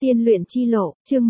Tiên luyện chi lộ, chương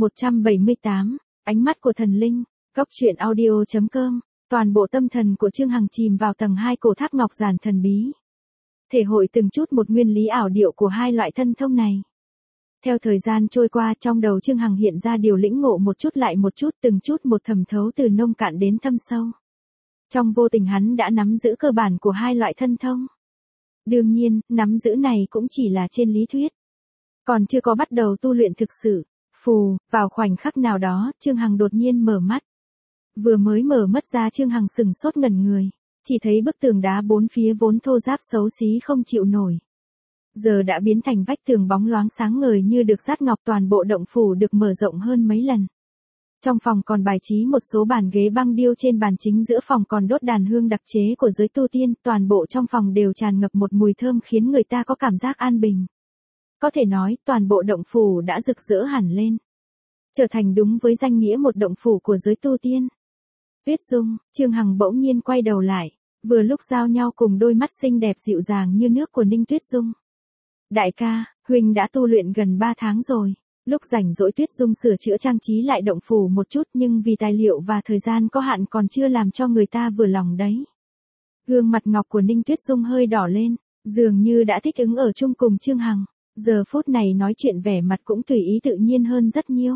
178, ánh mắt của thần linh, góc truyện audio.com, toàn bộ tâm thần của Chương Hằng chìm vào tầng 2 cổ tháp ngọc giản thần bí. Thể hội từng chút một nguyên lý ảo diệu của hai loại thân thông này. Theo thời gian trôi qua, trong đầu Chương Hằng hiện ra điều lĩnh ngộ một chút lại một chút, từng chút một thẩm thấu từ nông cạn đến thâm sâu. Trong vô tình hắn đã nắm giữ cơ bản của hai loại thân thông. Đương nhiên, nắm giữ này cũng chỉ là trên lý thuyết. Còn chưa có bắt đầu tu luyện thực sự. Vào khoảnh khắc nào đó, Chương Hằng đột nhiên mở mắt. Vừa mới mở mắt ra, Chương Hằng sừng sốt ngẩn người. Chỉ thấy bức tường đá bốn phía vốn thô ráp xấu xí không chịu nổi. Giờ đã biến thành vách tường bóng loáng sáng ngời như được dát ngọc, toàn bộ động phủ được mở rộng hơn mấy lần. Trong phòng còn bài trí một số bàn ghế băng điêu, trên bàn chính giữa phòng còn đốt đàn hương đặc chế của giới tu tiên, toàn bộ trong phòng đều tràn ngập một mùi thơm khiến người ta có cảm giác an bình. Có thể nói, toàn bộ động phủ đã rực rỡ hẳn lên. Trở thành đúng với danh nghĩa một động phủ của giới tu tiên. Tuyết Dung, Chương Hằng bỗng nhiên quay đầu lại, vừa lúc giao nhau cùng đôi mắt xinh đẹp dịu dàng như nước của Ninh Tuyết Dung. Đại ca, huynh đã tu luyện gần 3 tháng rồi. Lúc rảnh rỗi Tuyết Dung sửa chữa trang trí lại động phủ một chút, nhưng vì tài liệu và thời gian có hạn còn chưa làm cho người ta vừa lòng đấy. Gương mặt ngọc của Ninh Tuyết Dung hơi đỏ lên, dường như đã thích ứng ở chung cùng Chương Hằng. Giờ phút này nói chuyện vẻ mặt cũng tùy ý tự nhiên hơn rất nhiều.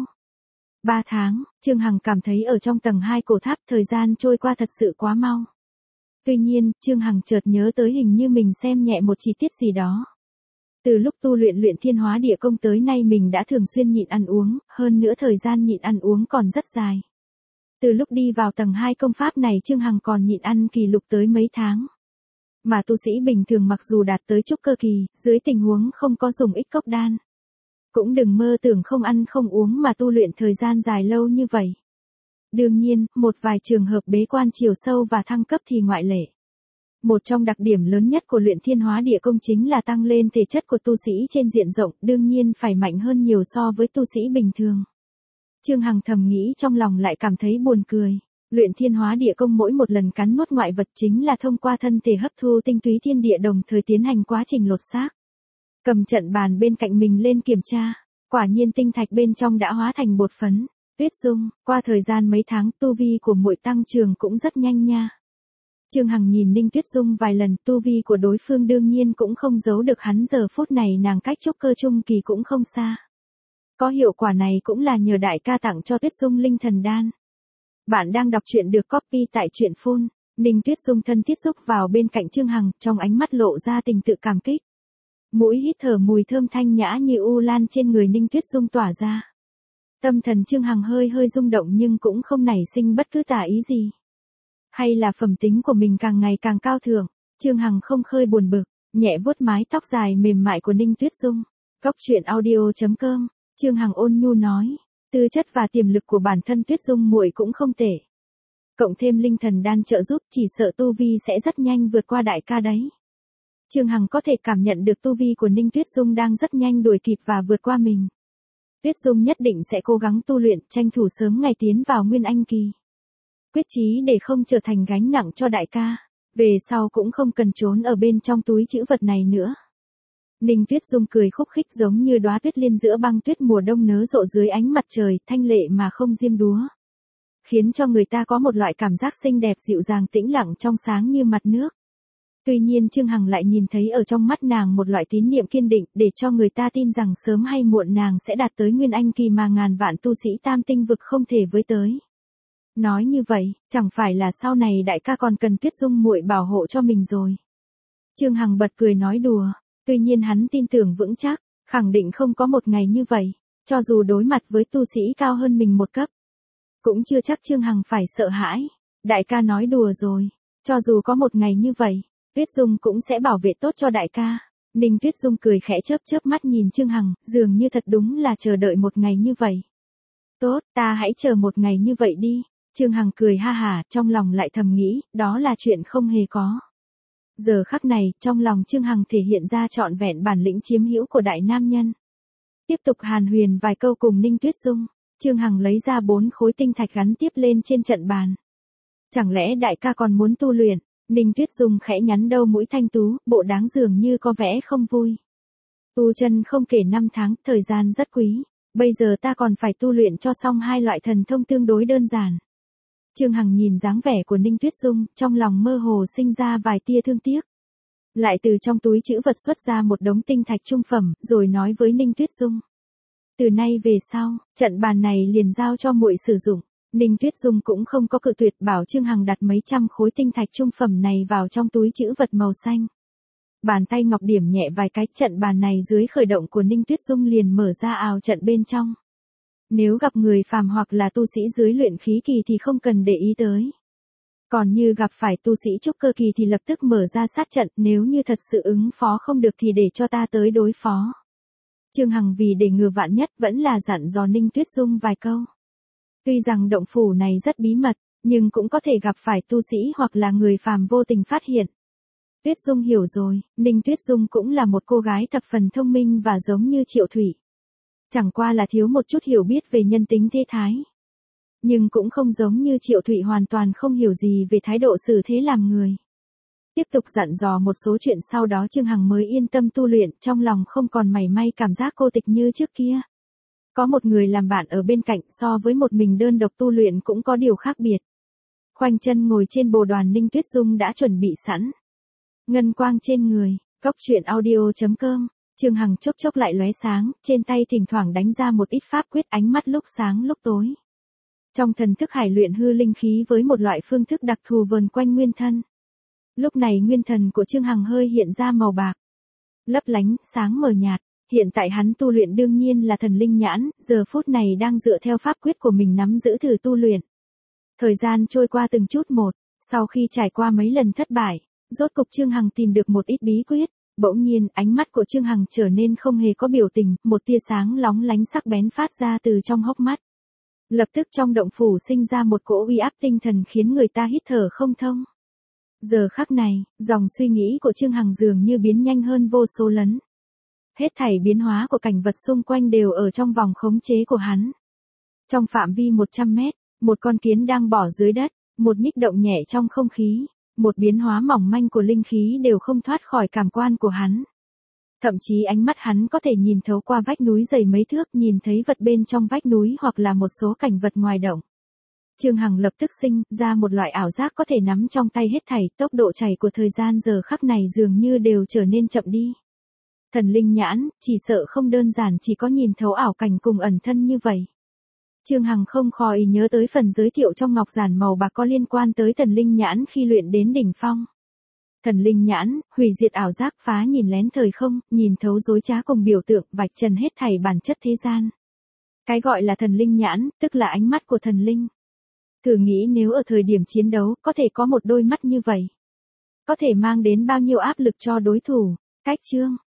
3 tháng, Chương Hằng cảm thấy ở trong tầng 2 cổ tháp thời gian trôi qua thật sự quá mau. Tuy nhiên, Chương Hằng chợt nhớ tới hình như mình xem nhẹ một chi tiết gì đó. Từ lúc tu luyện luyện thiên hóa địa công tới nay mình đã thường xuyên nhịn ăn uống, hơn nữa thời gian nhịn ăn uống còn rất dài. Từ lúc đi vào tầng 2 công pháp này Chương Hằng còn nhịn ăn kỷ lục tới mấy tháng. Mà tu sĩ bình thường mặc dù đạt tới trúc cơ kỳ, dưới tình huống không có dùng ích cốc đan, cũng đừng mơ tưởng không ăn không uống mà tu luyện thời gian dài lâu như vậy. Đương nhiên, một vài trường hợp bế quan chiều sâu và thăng cấp thì ngoại lệ. Một trong đặc điểm lớn nhất của luyện thiên hóa địa công chính là tăng lên thể chất của tu sĩ trên diện rộng, đương nhiên phải mạnh hơn nhiều so với tu sĩ bình thường. Chương Hằng thầm nghĩ trong lòng lại cảm thấy buồn cười. Luyện thiên hóa địa công mỗi một lần cắn nuốt ngoại vật chính là thông qua thân thể hấp thu tinh túy thiên địa, đồng thời tiến hành quá trình lột xác. Cầm trận bàn bên cạnh mình lên kiểm tra, quả nhiên tinh thạch bên trong đã hóa thành bột phấn. Tuyết Dung, qua thời gian mấy tháng tu vi của muội tăng trưởng cũng rất nhanh nha. Chương Hằng nhìn Ninh Tuyết Dung vài lần, tu vi của đối phương đương nhiên cũng không giấu được hắn, giờ phút này nàng cách trúc cơ trung kỳ cũng không xa. Có hiệu quả này cũng là nhờ đại ca tặng cho Tuyết Dung linh thần đan. Bạn đang đọc truyện được copy tại truyện phun. Ninh Tuyết Dung thân thiết xúc vào bên cạnh Chương Hằng, trong ánh mắt lộ ra tình tự cảm kích. Mũi hít thở mùi thơm thanh nhã như u lan trên người Ninh Tuyết Dung tỏa ra. Tâm thần Chương Hằng hơi rung động nhưng cũng không nảy sinh bất cứ tà ý gì. Hay là phẩm tính của mình càng ngày càng cao thượng, Chương Hằng không khơi buồn bực, nhẹ vuốt mái tóc dài mềm mại của Ninh Tuyết Dung. Góc truyện audio.com, Chương Hằng ôn nhu nói, tư chất và tiềm lực của bản thân Tuyết Dung muội cũng không tệ. Cộng thêm linh thần đan trợ giúp, chỉ sợ tu vi sẽ rất nhanh vượt qua đại ca đấy. Chương Hằng có thể cảm nhận được tu vi của Ninh Tuyết Dung đang rất nhanh đuổi kịp và vượt qua mình. Tuyết Dung nhất định sẽ cố gắng tu luyện, tranh thủ sớm ngày tiến vào Nguyên Anh kỳ. Quyết chí để không trở thành gánh nặng cho đại ca, về sau cũng không cần trốn ở bên trong túi trữ vật này nữa. Ninh Tuyết Dung cười khúc khích giống như đóa tuyết liên giữa băng tuyết mùa đông nở rộ dưới ánh mặt trời, thanh lệ mà không diêm đúa, khiến cho người ta có một loại cảm giác xinh đẹp dịu dàng tĩnh lặng trong sáng như mặt nước. Tuy nhiên Chương Hằng lại nhìn thấy ở trong mắt nàng một loại tín niệm kiên định, để cho người ta tin rằng sớm hay muộn nàng sẽ đạt tới Nguyên Anh kỳ mà ngàn vạn tu sĩ tam tinh vực không thể với tới. Nói như vậy, chẳng phải là sau này đại ca còn cần Tuyết Dung muội bảo hộ cho mình rồi. Chương Hằng bật cười nói đùa, tuy nhiên hắn tin tưởng vững chắc, khẳng định không có một ngày như vậy, cho dù đối mặt với tu sĩ cao hơn mình một cấp, cũng chưa chắc Chương Hằng phải sợ hãi. Đại ca nói đùa rồi, cho dù có một ngày như vậy, Tuyết Dung cũng sẽ bảo vệ tốt cho đại ca. Ninh Tuyết Dung cười khẽ chớp mắt nhìn Chương Hằng, dường như thật đúng là chờ đợi một ngày như vậy. Tốt, ta hãy chờ một ngày như vậy đi. Chương Hằng cười ha hả, trong lòng lại thầm nghĩ, đó là chuyện không hề có. Giờ khắc này, trong lòng Chương Hằng thể hiện ra trọn vẹn bản lĩnh chiếm hữu của đại nam nhân. Tiếp tục hàn huyền vài câu cùng Ninh Tuyết Dung, Chương Hằng lấy ra 4 khối tinh thạch gắn tiếp lên trên trận bàn. Chẳng lẽ đại ca còn muốn tu luyện? Ninh Tuyết Dung khẽ nhắn đầu mũi thanh tú, bộ dáng dường như có vẻ không vui. Tu chân không kể 5 tháng, thời gian rất quý. Bây giờ ta còn phải tu luyện cho xong hai loại thần thông tương đối đơn giản. Trương Hằng nhìn dáng vẻ của Ninh Tuyết Dung, trong lòng mơ hồ sinh ra vài tia thương tiếc. Lại từ trong túi trữ vật xuất ra một đống tinh thạch trung phẩm, rồi nói với Ninh Tuyết Dung. Từ nay về sau, trận bàn này liền giao cho muội sử dụng. Ninh Tuyết Dung cũng không có cự tuyệt, bảo Trương Hằng đặt mấy trăm khối tinh thạch trung phẩm này vào trong túi trữ vật màu xanh. Bàn tay ngọc điểm nhẹ vài cái, trận bàn này dưới khởi động của Ninh Tuyết Dung liền mở ra ào trận bên trong. Nếu gặp người phàm hoặc là tu sĩ dưới luyện khí kỳ thì không cần để ý tới. Còn như gặp phải tu sĩ trúc cơ kỳ thì lập tức mở ra sát trận, nếu như thật sự ứng phó không được thì để cho ta tới đối phó. Trương Hằng vì để ngừa vạn nhất vẫn là dặn dò Ninh Tuyết Dung vài câu. Tuy rằng động phủ này rất bí mật, nhưng cũng có thể gặp phải tu sĩ hoặc là người phàm vô tình phát hiện. Tuyết Dung hiểu rồi, Ninh Tuyết Dung cũng là một cô gái thập phần thông minh và giống như Triệu Thủy. Chẳng qua là thiếu một chút hiểu biết về nhân tính thế thái. Nhưng cũng không giống như Triệu Thủy hoàn toàn không hiểu gì về thái độ xử thế làm người. Tiếp tục dặn dò một số chuyện sau đó Trương Hằng mới yên tâm tu luyện, trong lòng không còn mảy may cảm giác cô tịch như trước kia. Có một người làm bạn ở bên cạnh so với một mình đơn độc tu luyện cũng có điều khác biệt. Khoanh chân ngồi trên bồ đoàn, Ninh Tuyết Dung đã chuẩn bị sẵn. Ngân quang trên người, cốc truyện audio.com, Trương Hằng chốc chốc lại lóe sáng, trên tay thỉnh thoảng đánh ra một ít pháp quyết, ánh mắt lúc sáng lúc tối. Trong thần thức hải luyện hư linh khí với một loại phương thức đặc thù vần quanh nguyên thân. Lúc này nguyên thần của Trương Hằng hơi hiện ra màu bạc, lấp lánh, sáng mờ nhạt. Hiện tại hắn tu luyện đương nhiên là thần linh nhãn, giờ phút này đang dựa theo pháp quyết của mình nắm giữ thử tu luyện. Thời gian trôi qua từng chút một, sau khi trải qua mấy lần thất bại, rốt cục Trương Hằng tìm được một ít bí quyết. Bỗng nhiên, ánh mắt của Trương Hằng trở nên không hề có biểu tình, một tia sáng lóng lánh sắc bén phát ra từ trong hốc mắt. Lập tức trong động phủ sinh ra một cỗ uy áp tinh thần khiến người ta hít thở không thông. Giờ khắc này, dòng suy nghĩ của Trương Hằng dường như biến nhanh hơn vô số lần. Hết thảy biến hóa của cảnh vật xung quanh đều ở trong vòng khống chế của hắn. Trong phạm vi 100 mét, một con kiến đang bỏ dưới đất, một nhích động nhẹ trong không khí, một biến hóa mỏng manh của linh khí đều không thoát khỏi cảm quan của hắn. Thậm chí ánh mắt hắn có thể nhìn thấu qua vách núi dày mấy thước, nhìn thấy vật bên trong vách núi hoặc là một số cảnh vật ngoài động. Trương Hằng lập tức sinh ra một loại ảo giác có thể nắm trong tay hết thảy, tốc độ chảy của thời gian giờ khắc này dường như đều trở nên chậm đi. Thần linh nhãn, chỉ sợ không đơn giản chỉ có nhìn thấu ảo cảnh cùng ẩn thân như vậy. Trương Hằng không khỏi nhớ tới phần giới thiệu trong ngọc giản màu bạc có liên quan tới thần linh nhãn khi luyện đến đỉnh phong. Thần linh nhãn, hủy diệt ảo giác, phá nhìn lén thời không, nhìn thấu dối trá cùng biểu tượng, vạch trần hết thảy bản chất thế gian. Cái gọi là thần linh nhãn, tức là ánh mắt của thần linh. Thử nghĩ nếu ở thời điểm chiến đấu, có thể có một đôi mắt như vậy. Có thể mang đến bao nhiêu áp lực cho đối thủ. Cách chương